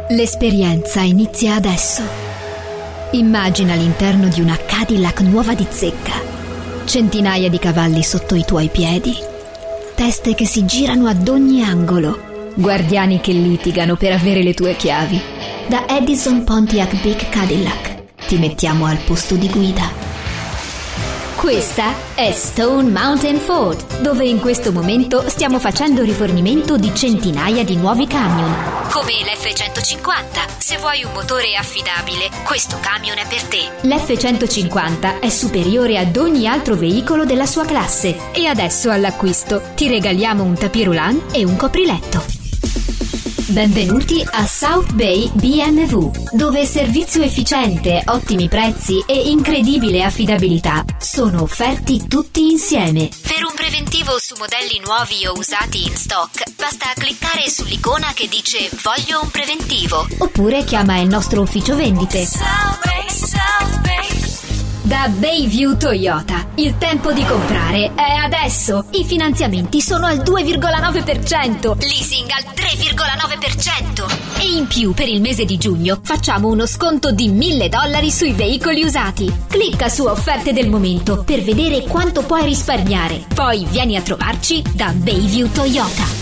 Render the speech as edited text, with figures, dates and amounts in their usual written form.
L'esperienza inizia adesso. Immagina l'interno di una Cadillac nuova di zecca. Centinaia di cavalli sotto i tuoi piedi. Teste che si girano ad ogni angolo. Guardiani che litigano per avere le tue chiavi. Da Edison Pontiac Big Cadillac ti mettiamo al posto di guida. Questa è Stone Mountain Ford, dove in questo momento stiamo facendo rifornimento di centinaia di nuovi camion. Come l'F-150. Se vuoi un motore affidabile, questo camion è per te. L'F-150 è superiore ad ogni altro veicolo della sua classe e adesso all'acquisto ti regaliamo un tapis roulant e un copriletto. Benvenuti a South Bay BMW, dove servizio efficiente, ottimi prezzi e incredibile affidabilità sono offerti tutti insieme. Per un preventivo su modelli nuovi o usati in stock, basta cliccare sull'icona che dice "Voglio un preventivo" oppure chiama il nostro ufficio vendite. South Bay. Da Bayview Toyota, il tempo di comprare è adesso. I finanziamenti sono al 2,9%, leasing al 3,9%. E in più per il mese di giugno facciamo uno sconto di $1.000 sui veicoli usati. Clicca su offerte del momento per vedere quanto puoi risparmiare. Poi vieni a trovarci da Bayview Toyota.